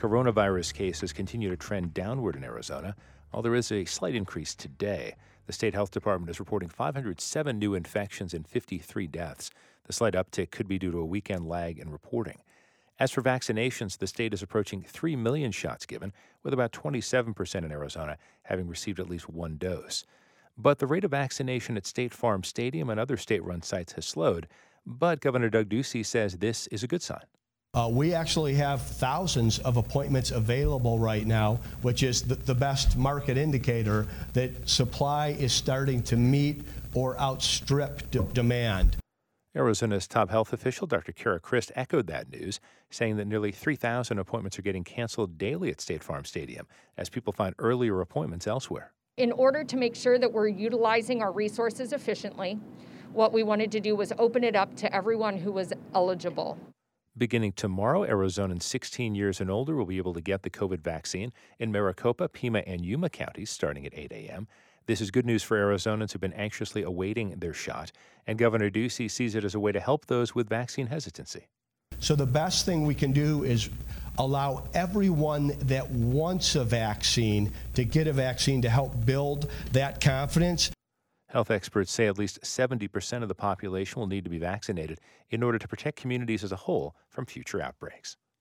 Coronavirus cases continue to trend downward in Arizona, while there is a slight increase today. The state health department is reporting 507 new infections and 53 deaths. The slight uptick could be due to a weekend lag in reporting. As for vaccinations, the state is approaching 3 million shots given, with about 27% in Arizona having received at least one dose. But the rate of vaccination at State Farm Stadium and other state-run sites has slowed. But Governor Doug Ducey says this is a good sign. We actually have thousands of appointments available right now, which is the best market indicator that supply is starting to meet or outstrip demand. Arizona's top health official, Dr. Kara Christ, echoed that news, saying that nearly 3,000 appointments are getting canceled daily at State Farm Stadium as people find earlier appointments elsewhere. In order to make sure that we're utilizing our resources efficiently, what we wanted to do was open it up to everyone who was eligible. Beginning tomorrow, Arizonans 16 years and older will be able to get the COVID vaccine in Maricopa, Pima, and Yuma counties starting at 8 a.m. This is good news for Arizonans who've been anxiously awaiting their shot, and Governor Ducey sees it as a way to help those with vaccine hesitancy. So the best thing we can do is allow everyone that wants a vaccine to get a vaccine to help build that confidence. Health experts say at least 70% of the population will need to be vaccinated in order to protect communities as a whole from future outbreaks.